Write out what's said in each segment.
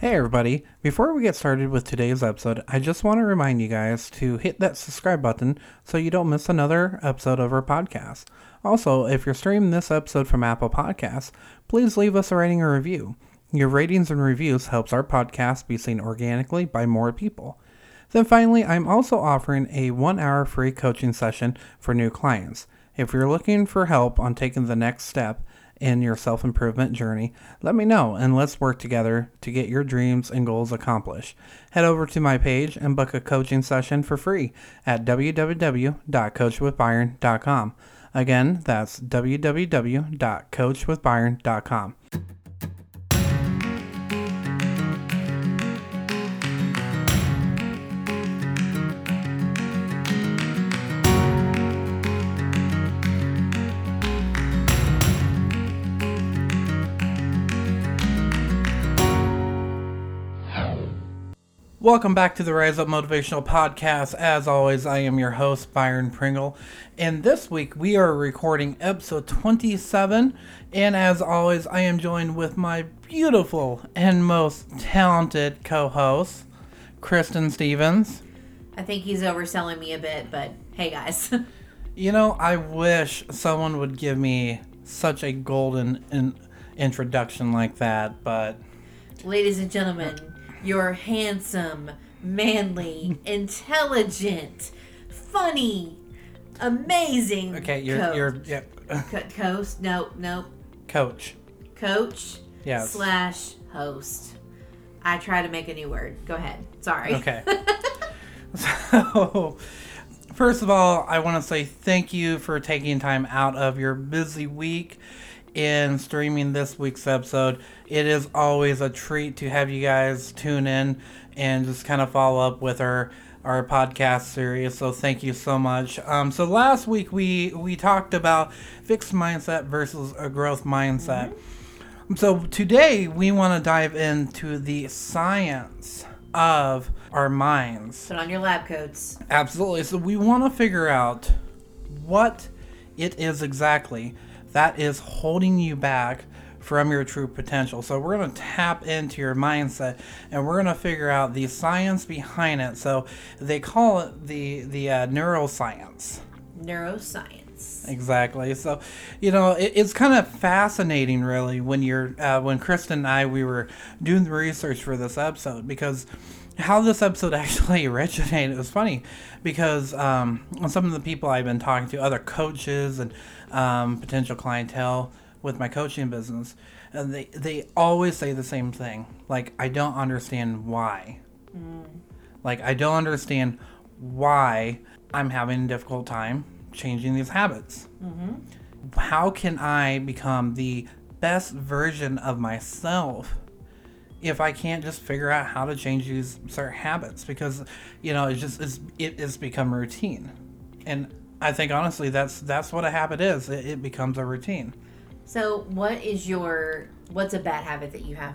Hey everybody, before we get started with today's episode, I just want to remind you guys to hit that subscribe button so you don't miss another episode of our podcast. Also, if you're streaming this episode from Apple Podcasts, please leave us a rating or review. Your ratings and reviews helps our podcast be seen organically by more people. Then finally, I'm also offering a 1-hour free coaching session for new clients. If you're looking for help on taking the next step in your self-improvement journey, let me know and let's work together to get your dreams and goals accomplished. Head over to my page and book a coaching session for free at www.coachwithbyron.com. Again, that's www.coachwithbyron.com. Welcome back to the Rise Up Motivational Podcast. As always, I am your host, Byron Pringle. And this week, we are recording episode 27. And as always, I am joined with my beautiful and most talented co-host, Kristen Stevens. I think he's overselling me a bit, but hey, guys. You know, I wish someone would give me such a golden introduction like that, but... Ladies and gentlemen, you're handsome, manly, intelligent, funny, amazing. Okay, you're yeah. Coach? Nope. Coach. Coach. Yes. / host. I try to make a new word. Go ahead. Sorry. Okay. So, first of all, I want to say thank you for taking time out of your busy week in streaming this week's episode. It is always a treat to have you guys tune in and just kind of follow up with our podcast series. So thank you so much. So last week we talked about fixed mindset versus a growth mindset. Mm-hmm. So today we want to dive into the science of our minds. Put on your lab coats. Absolutely. So we want to figure out what it is exactly that is holding you back from your true potential. So we're going to tap into your mindset and we're going to figure out the science behind it. So they call it the neuroscience. Neuroscience. Exactly. So, you know, it's kind of fascinating, really, when Kristen and I, we were doing the research for this episode, because how this episode actually originated was funny, because some of the people I've been talking to, other coaches and potential clientele with my coaching business, and they always say the same thing. Like, I don't understand why. Like, I don't understand why I'm having a difficult time changing these habits. Mm-hmm. How can I become the best version of myself if I can't just figure out how to change these certain habits? Because, you know, it has become routine. And I think, honestly, that's what a habit is. It becomes a routine. So what's a bad habit that you have?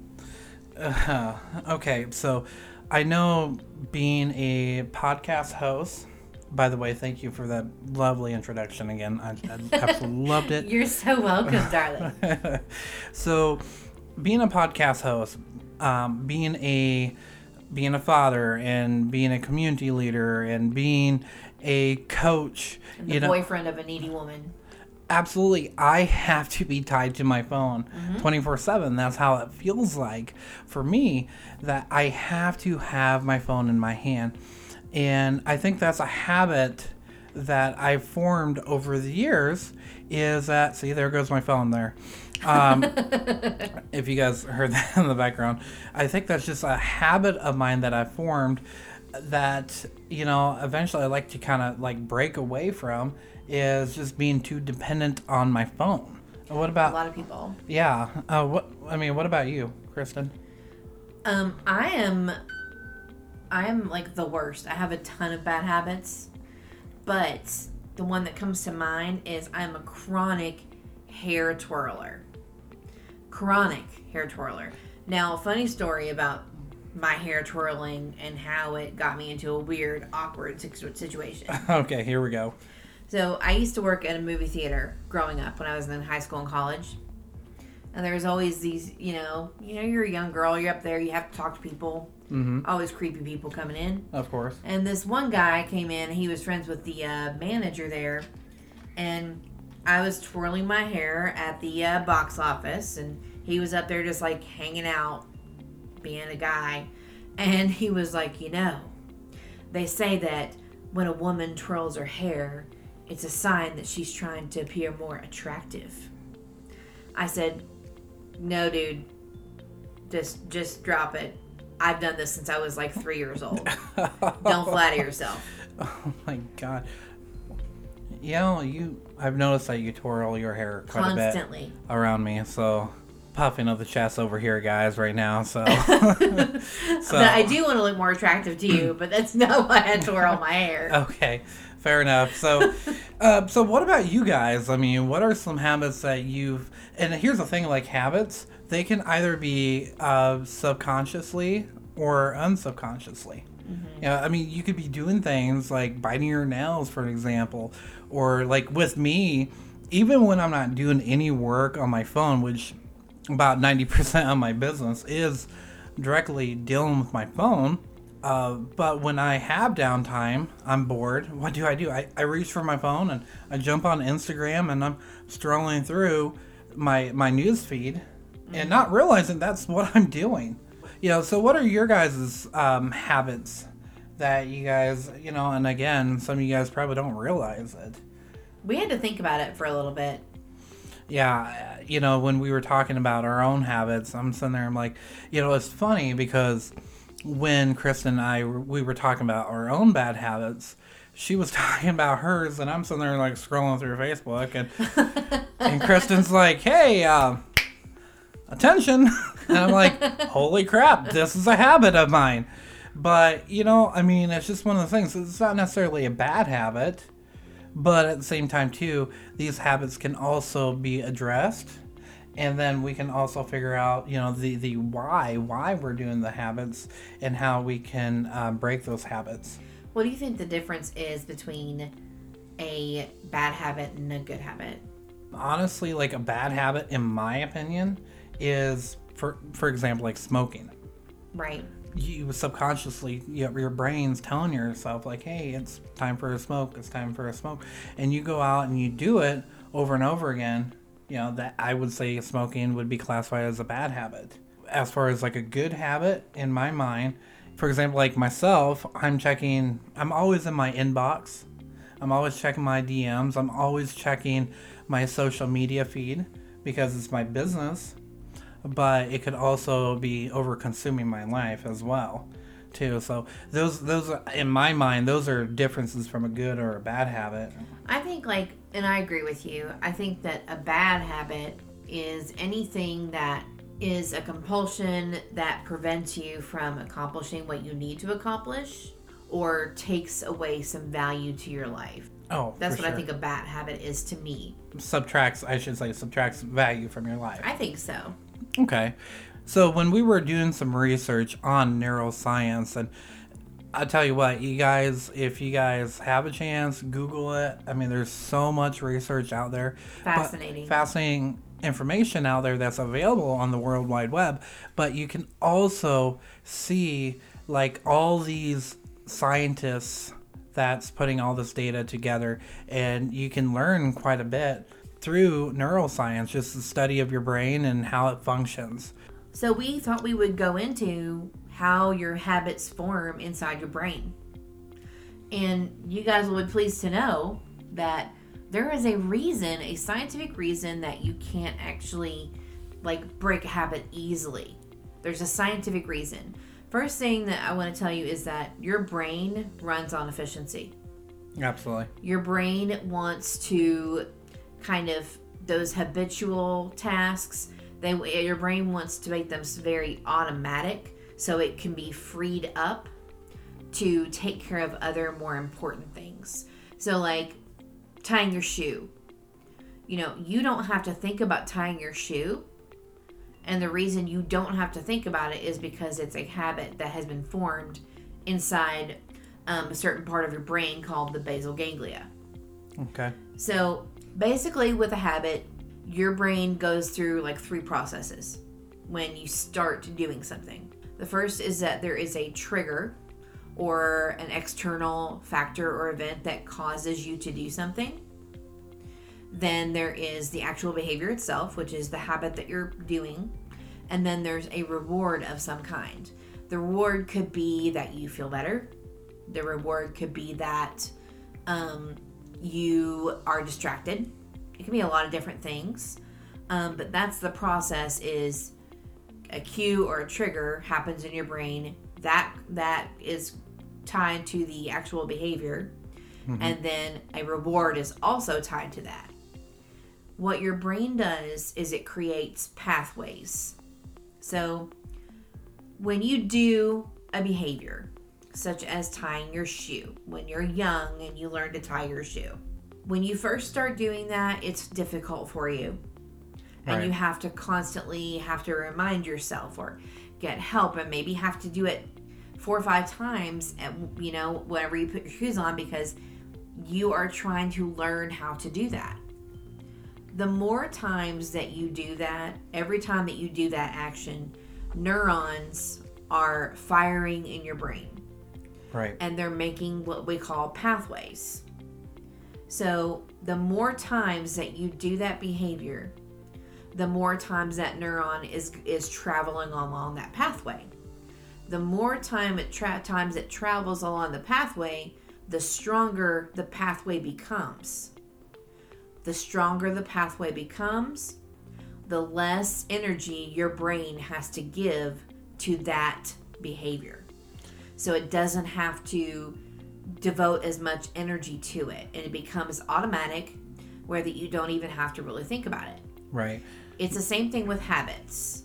Okay, so I know being a podcast host, by the way, thank you for that lovely introduction again. I absolutely loved it. You're so welcome, darling. So being a podcast host, being a father, and being a community leader, and being a coach, and the boyfriend of a needy woman. Absolutely, I have to be tied to my phone 24/7. That's how it feels like for me, that I have to have my phone in my hand. And I think that's a habit that I've formed over the years, is that, see, there goes my phone there. If you guys heard that in the background, I think that's just a habit of mine that I've formed that, you know, eventually I like to kind of like break away from, is just being too dependent on my phone. What about a lot of people? Yeah. What about you, Kristen? I am like the worst. I have a ton of bad habits, but the one that comes to mind is I'm a chronic hair twirler. Now, funny story about my hair twirling and how it got me into a weird, awkward situation. Okay, here we go. So I used to work at a movie theater growing up when I was in high school and college. And there's always these, you're a young girl, you're up there, you have to talk to people. Mm-hmm. Always creepy people coming in. Of course. And this one guy came in, he was friends with the manager there. And I was twirling my hair at the box office, and he was up there just like hanging out, being a guy. And he was like, they say that when a woman twirls her hair, it's a sign that she's trying to appear more attractive. I said, no, dude, just drop it. I've done this since I was like 3 years old. Don't flatter yourself. Oh my God. I've noticed that you twirl your hair quite Constantly. a bit around me, so puffing of the chest over here, guys, right now, so. But I do want to look more attractive to you, but that's not why I twirl my hair. Okay, fair enough. So, so what about you guys? I mean, what are some habits that you've, and here's the thing, like habits, they can either be subconsciously or unsubconsciously. Mm-hmm. I mean, you could be doing things like biting your nails, for example, or like with me, even when I'm not doing any work on my phone, which about 90% of my business is directly dealing with my phone. But when I have downtime, I'm bored. What do? I reach for my phone and I jump on Instagram and I'm strolling through my news feed and not realizing that's what I'm doing. So what are your guys' habits that you guys, and again, some of you guys probably don't realize it. We had to think about it for a little bit. Yeah, when we were talking about our own habits, I'm sitting there, I'm like, it's funny because when Kristen and I, we were talking about our own bad habits, she was talking about hers, and I'm sitting there like scrolling through Facebook, and Kristen's like, hey, attention. And I'm like, holy crap, this is a habit of mine. But, I mean, it's just one of the things. It's not necessarily a bad habit. But at the same time, too, these habits can also be addressed. And then we can also figure out, the why we're doing the habits and how we can break those habits. What do you think the difference is between a bad habit and a good habit? Honestly, like a bad habit, in my opinion, is, for example, like smoking. Right. You subconsciously, your brain's telling yourself like, hey, it's time for a smoke, it's time for a smoke. And you go out and you do it over and over again. That I would say smoking would be classified as a bad habit. As far as like a good habit in my mind, for example, like myself, I'm always in my inbox. I'm always checking my DMs. I'm always checking my social media feed because it's my business. But it could also be over consuming my life as well, too. So those in my mind, those are differences from a good or a bad habit. I think and I agree with you. I think that a bad habit is anything that is a compulsion that prevents you from accomplishing what you need to accomplish or takes away some value to your life. Oh, that's what I think a bad habit is to me. Subtracts value from your life. I think so. Okay. So when we were doing some research on neuroscience, and I'll tell you what, you guys, if you guys have a chance, Google it. I mean, there's so much research out there. Fascinating information out there that's available on the World Wide Web. But you can also see like all these scientists that's putting all this data together, and you can learn quite a bit through neuroscience, just the study of your brain and how it functions. So we thought we would go into how your habits form inside your brain. And you guys will be pleased to know that there is a scientific reason that you can't actually break a habit easily. There's a scientific reason. First thing that I want to tell you is that your brain runs on efficiency. Absolutely. Your brain wants to kind of those habitual tasks, your brain wants to make them very automatic so it can be freed up to take care of other more important things. So like tying your shoe. You don't have to think about tying your shoe. And the reason you don't have to think about it is because it's a habit that has been formed inside a certain part of your brain called the basal ganglia. Okay. So basically with a habit, your brain goes through like 3 processes when you start doing something. The first is that there is a trigger or an external factor or event that causes you to do something. Then there is the actual behavior itself, which is the habit that you're doing. And then there's a reward of some kind. The reward could be that you feel better. The reward could be that you are distracted. It can be a lot of different things. But that's the process, is a cue or a trigger happens in your brain that is tied to the actual behavior. Mm-hmm. And then a reward is also tied to that. What your brain does is it creates pathways. So when you do a behavior, such as tying your shoe, when you're young and you learn to tie your shoe, when you first start doing that, it's difficult for you. And you have to constantly remind yourself or get help, and maybe have to do it 4 or 5 times, whenever you put your shoes on, because you are trying to learn how to do that. The more times that you do that, every time that you do that action, neurons are firing in your brain. Right. And they're making what we call pathways. So the more times that you do that behavior, the more times that neuron is traveling along that pathway. The more times it travels along the pathway, the stronger the pathway becomes. The stronger the pathway becomes, the less energy your brain has to give to that behavior. So it doesn't have to devote as much energy to it, and it becomes automatic, where that you don't even have to really think about it. Right. It's the same thing with habits.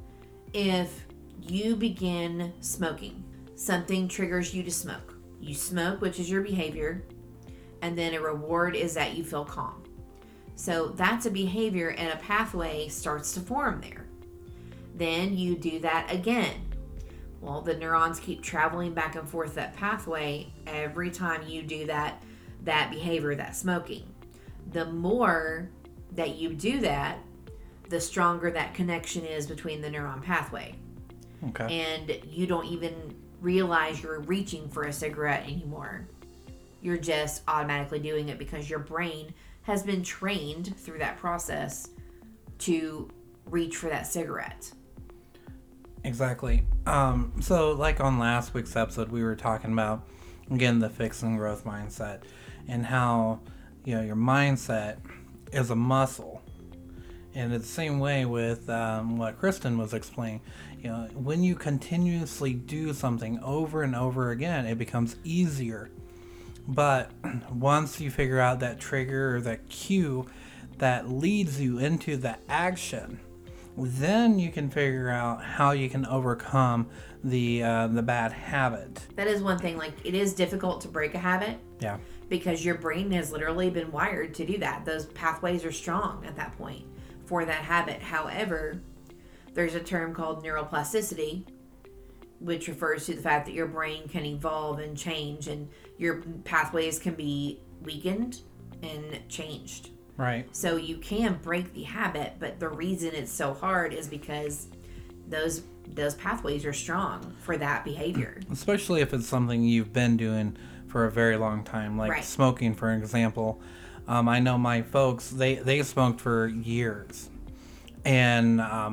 If you begin smoking, something triggers you to smoke. You smoke, which is your behavior, and then a reward is that you feel calm. So that's a behavior, and a pathway starts to form there. Then you do that again. Well, the neurons keep traveling back and forth that pathway every time you do that behavior, that smoking. The more that you do that, the stronger that connection is between the neuron pathway. Okay. And you don't even realize you're reaching for a cigarette anymore. You're just automatically doing it because your brain has been trained through that process to reach for that cigarette. Exactly. So like on last week's episode, we were talking about, again, the fixed and growth mindset, and how, your mindset is a muscle. And it's the same way with what Kristen was explaining. When you continuously do something over and over again, it becomes easier. But once you figure out that trigger or that cue that leads you into the action, then you can figure out how you can overcome the bad habit. That is one thing. Like, it is difficult to break a habit. Yeah. Because your brain has literally been wired to do that. Those pathways are strong at that point for that habit. However, there's a term called neuroplasticity, which refers to the fact that your brain can evolve and change, and your pathways can be weakened and changed. Right. So you can break the habit, but the reason it's so hard is because those pathways are strong for that behavior. Especially if it's something you've been doing for a very long time, like right. Smoking, for example. I know my folks, they smoked for years. And,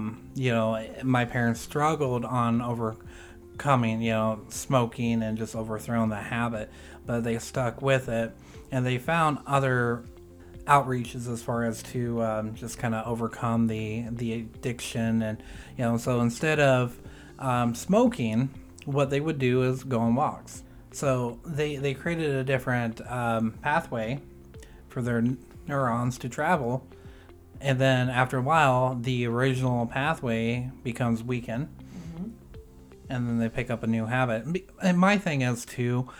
my parents struggled on overcoming, smoking and just overthrowing the habit. But they stuck with it. And they found other outreaches as far as to just kind of overcome the addiction. And, so instead of smoking, what they would do is go on walks. So they created a different pathway for their neurons to travel, and then after a while the original pathway becomes weakened. Mm-hmm. And then they pick up a new habit. And my thing is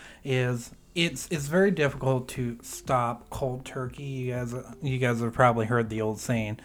it's very difficult to stop cold turkey. You guys have probably heard the old saying,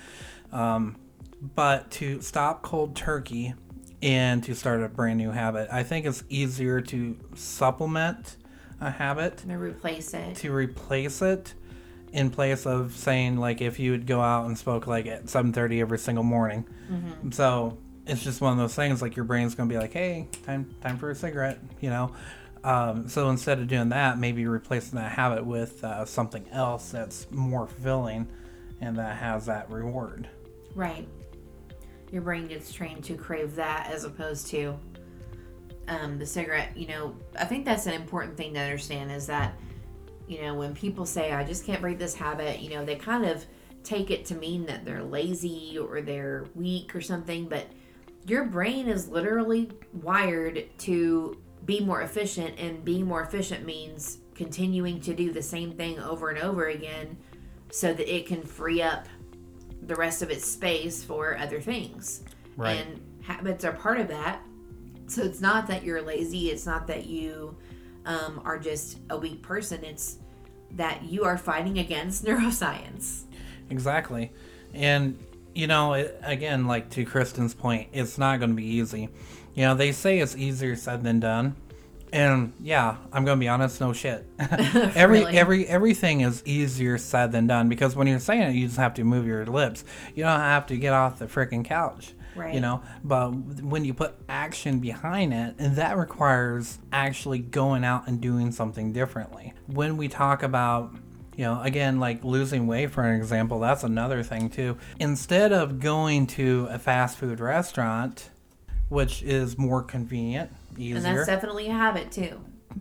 but to stop cold turkey and to start a brand new habit, I think it's easier to supplement a habit, To replace it. in place of saying, like, if you would go out and smoke, like, at 7:30 every single morning. So it's just one of those things, like, your brain's going to be like, hey, time for a cigarette, you know? So instead of doing that, maybe replacing that habit with something else that's more fulfilling and that has that reward. Right. Your brain gets trained to crave that as opposed to the cigarette. You know, I think that's an important thing to understand is that, you know, when people say, I just can't break this habit, you know, they kind of take it to mean that they're lazy or they're weak or something. But your brain is literally wired to be more efficient, and being more efficient means continuing to do the same thing over and over again so that it can free up the rest of its space for other things. Right. And habits are part of that. So it's not that you're lazy. It's not that you are just a weak person. It's that you are fighting against neuroscience. Exactly. And, you know, again, like to Kristen's point, it's not going to be easy. You know, they say it's easier said than done. And yeah, I'm going to be honest, no shit. Everything is easier said than done, because when you're saying it, you just have to move your lips. You don't have to get off the freaking couch. Right. You know, but when you put action behind it, and that requires actually going out and doing something differently. When we talk about, you know, again, like losing weight, for an example, that's another thing too. Instead of going to a fast food restaurant, which is more convenient, easier. And that's definitely a habit too.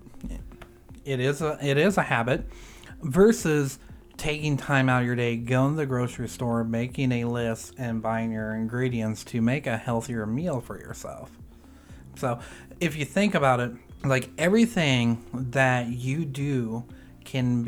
It is a habit, versus taking time out of your day, going to the grocery store, making a list, and buying your ingredients to make a healthier meal for yourself. So if you think about it, like everything that you do can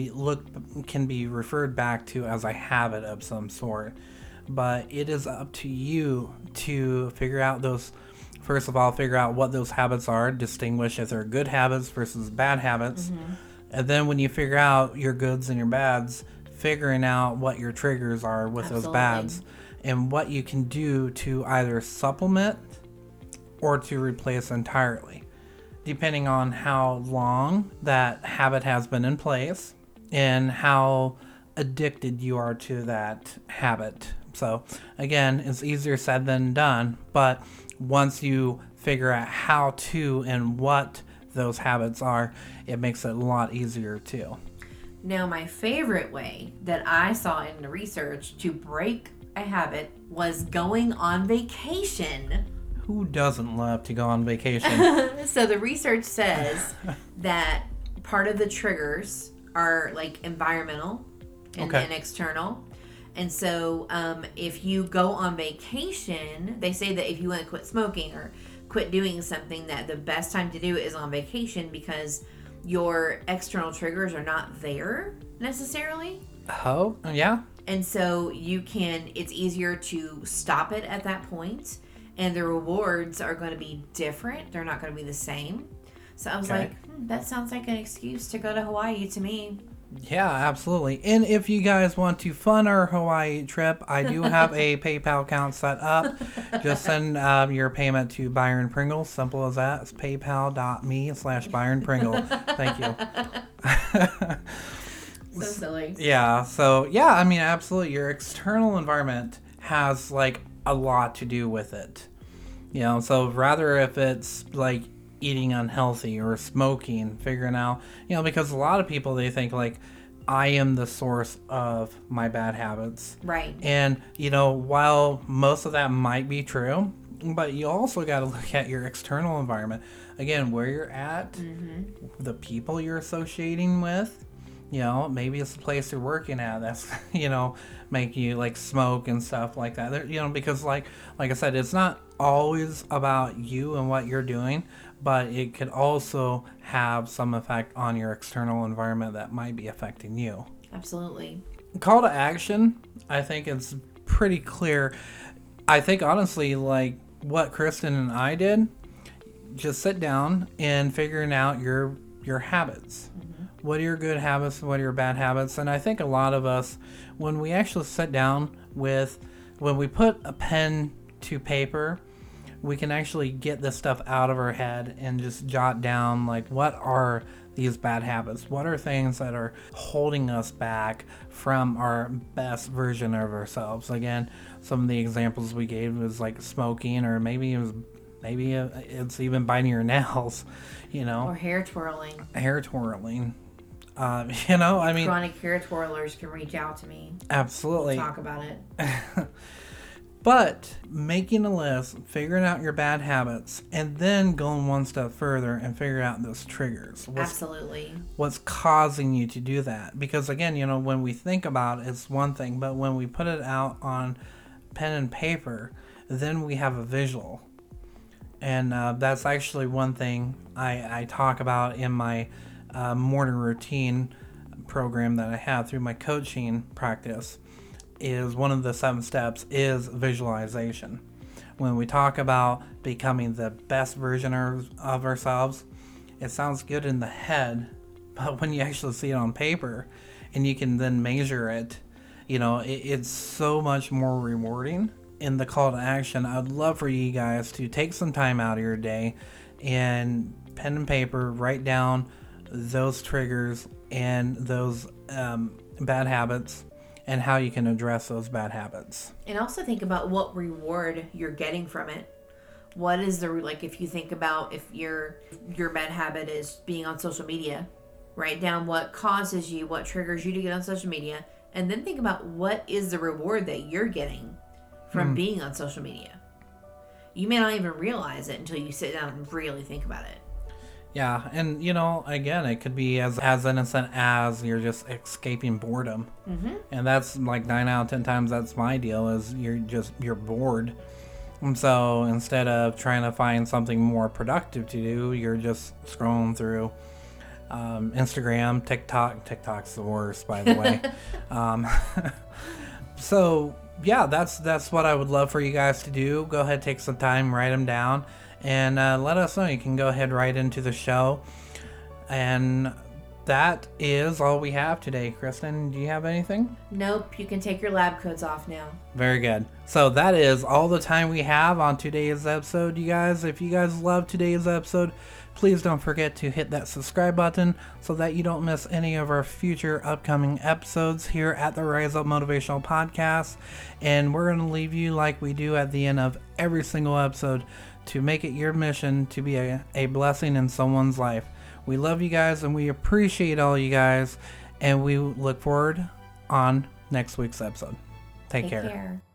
be referred back to as a habit of some sort. But it is up to you to figure out those. First of all, figure out what those habits are, distinguish if they're good habits versus bad habits. And then when you figure out your goods and your bads, figuring out what your triggers are with those bads and what you can do to either supplement or to replace entirely, depending on how long that habit has been in place and how addicted you are to that habit. So again, it's easier said than done, but once you figure out how to and what those habits are, it makes it a lot easier too. Now, my favorite way that I saw in the research to break a habit was going on vacation. Who doesn't love to go on vacation? So the research says that part of the triggers are like environmental and external. And so if you go on vacation, they say that if you want to quit smoking or quit doing something, that the best time to do it is on vacation, because your external triggers are not there necessarily. Oh, yeah. And so it's easier to stop it at that point, and the rewards are going to be different. They're not going to be the same. So I was like, that sounds like an excuse to go to Hawaii to me. Yeah, absolutely. And if you guys want to fund our Hawaii trip, I do have a PayPal account set up. Just send your payment to Byron Pringle. Simple as that. It's paypal.me/Byron Pringle. Thank you. So silly. Yeah. So, yeah, I mean, absolutely. Your external environment has, like, a lot to do with it. You know, so rather if it's, like, eating unhealthy or smoking, figuring out, you know, because a lot of people, they think like, I am the source of my bad habits. Right. And, you know, while most of that might be true, but you also got to look at your external environment. Again, where you're at, the people you're associating with, you know, maybe it's the place you're working at that's, you know, make you like smoke and stuff like that. You know, because like I said, it's not always about you and what you're doing, but it could also have some effect on your external environment that might be affecting you. Absolutely. Call to action, I think it's pretty clear. I think honestly, like what Kristen and I did, just sit down and figuring out your habits. What are your good habits? What are your bad habits? And I think a lot of us, when we actually sit down when we put a pen to paper, we can actually get this stuff out of our head and just jot down, like, what are these bad habits? What are things that are holding us back from our best version of ourselves? Again, some of the examples we gave was like smoking, or maybe it's even biting your nails, Or hair twirling. Hair twirling. I mean, Chronic hair twirlers can reach out to me. Absolutely. We'll talk about it. But making a list, figuring out your bad habits, and then going one step further and figuring out those triggers. Absolutely. What's causing you to do that? Because again, when we think about it, it's one thing, but when we put it out on pen and paper, then we have a visual. And that's actually one thing I talk about in my morning routine program that I have through my coaching practice. Is one of the 7 steps is visualization. When we talk about becoming the best version of ourselves, it sounds good in the head, but when you actually see it on paper and you can then measure it, it's so much more rewarding. In the call to action, I'd love for you guys to take some time out of your day and pen and paper, write down those triggers and those bad habits, and how you can address those bad habits. And also think about what reward you're getting from it. What is if you think about if your bad habit is being on social media, write down what causes you, what triggers you to get on social media, and then think about what is the reward that you're getting from being on social media. You may not even realize it until you sit down and really think about it. Yeah, and again, it could be as innocent as you're just escaping boredom. Mm-hmm. And that's like 9 out of 10 times that's my deal, is you're bored. And so instead of trying to find something more productive to do, you're just scrolling through Instagram, TikTok. TikTok's the worst, by the way. So yeah, that's what I would love for you guys to do. Go ahead, take some time, write them down. And let us know. You can go ahead right into the show. And that is all we have today. Kristen, do you have anything? Nope. You can take your lab coats off now. Very good. So that is all the time we have on today's episode, you guys. If you guys love today's episode, please don't forget to hit that subscribe button so that you don't miss any of our future upcoming episodes here at the Rise Up Motivational Podcast. And we're going to leave you like we do at the end of every single episode, to make it your mission to be a blessing in someone's life. We love you guys and we appreciate all you guys, and we look forward on next week's episode. Take care.